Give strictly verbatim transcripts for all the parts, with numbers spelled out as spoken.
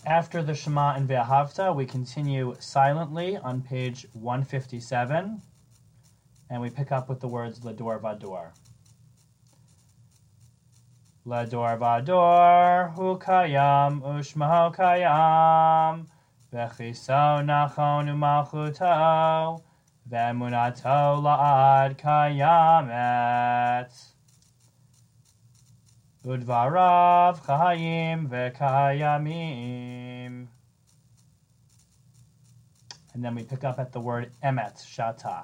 After the Shema and Ve'ahavta, we continue silently on page one fifty-seven, and we pick up with the words Lador Vador. Lador Vador hu kayam ushmaho kayam v'chiso nachon u'malchuto v'emunato la'ad kayamet udvarav chayim v'kayamim. And then we pick up at the word emet, shata.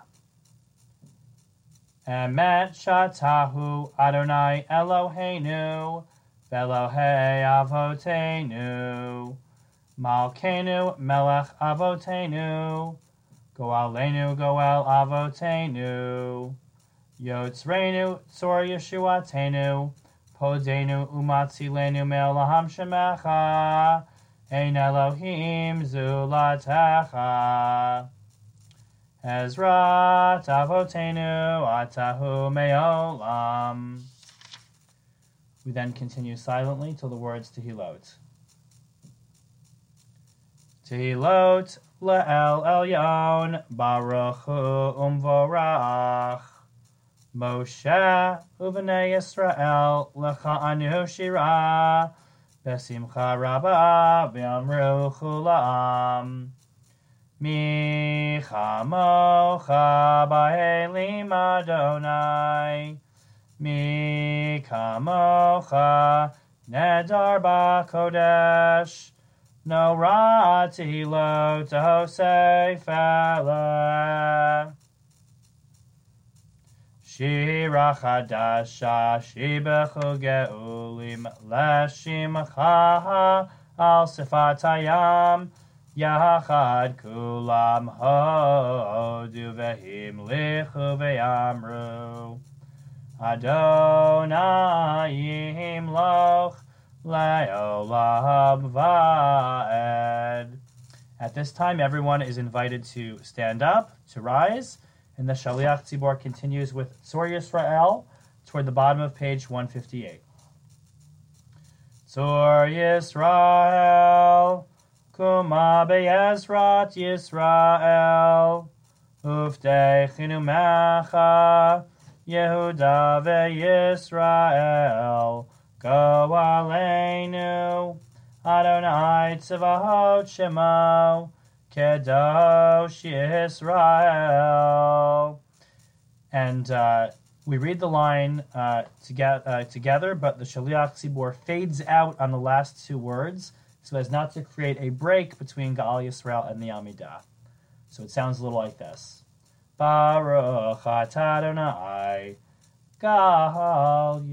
Emet shatahu Adonai Eloheinu v'Elohei Avotenu Malkeinu melech Avotenu Goalenu Goel Avotenu Yotzreinu Tzor Yeshuatenu Podenu Umatzilenu Me'olam Shemecha Ein Elohim Zulatecha Ezra Avotenu Atahu Me'olam. We then continue silently till the words Tehilot. Tehilot Le'el Elyon Baruch Hu Umvorach Moshe Uvnei Yisrael Lecha Anu Shira Besimcha Rabba V'amru Chulam Mi chamocha ba'elim Adonai, Mi kamocha nedar ba'kodesh, No rati lo tehosei fele. Shira chadasha shibechu geulim leshimcha al sifat hayam, Yachad kulam hodu vehimlichu ve'amru Adonai yimloch le'olam va'ed. At this time, everyone is invited to stand up, to rise, and the Shaliach Tzibor continues with Tzor Yisrael toward the bottom of page one fifty-eight. Tzor Yisrael Kuma be'ezrat Yisrael, Uftechinu mecha, Yehuda ve'Yisrael, Go aleinu, Adonai tzavahot shemo, Kedosh Yisrael. And uh, we read the line uh, toge- uh, together, but the Shaliach Tzibor fades out on the last two words, so as not to create a break between Gaal Yisrael and the Amidah. So it sounds a little like this. Baruch atah Adonai, Gaal